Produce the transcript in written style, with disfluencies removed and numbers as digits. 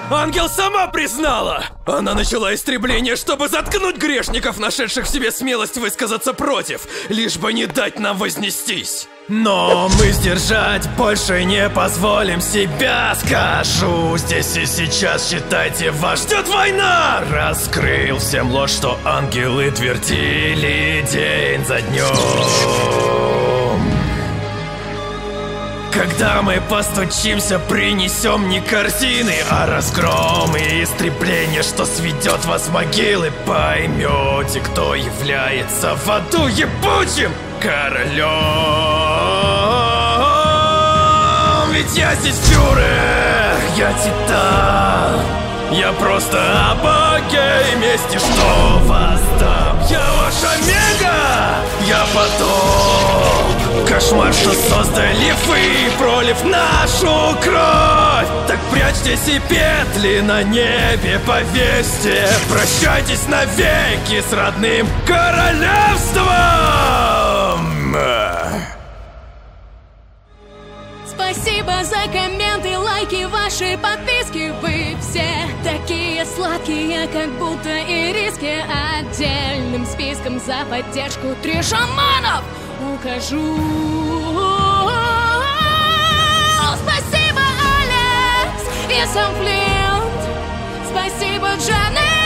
Ангел сама признала! Она начала истребление, чтобы заткнуть грешников, нашедших в себе смелость высказаться против, лишь бы не дать нам вознестись. Но мы сдержать больше не позволим себя. Скажу здесь и сейчас, считайте, вас ждет война. Раскрыл всем ложь, что ангелы твердили день за днем. Когда мы постучимся, принесем не корзины, а разгром и истребление, что сведет вас в могилы. Поймете, кто является в аду ебучим королем. Ведь я здесь фюрер, я титан. Я просто о боге и мести, что воздам. Я ваш омега, я потом. Кошмар, что создали вы, пролив нашу кровь. Так прячьтесь и петли на небе повесьте. Прощайтесь навеки с родным королевством. Спасибо за комменты, лайки, ваши подписки. Вы все такие сладкие, как будто ириски. Отдельным списком за поддержку 3 шаманов укажу. Спасибо, Алекс и сам Флинт. Спасибо, Джанет.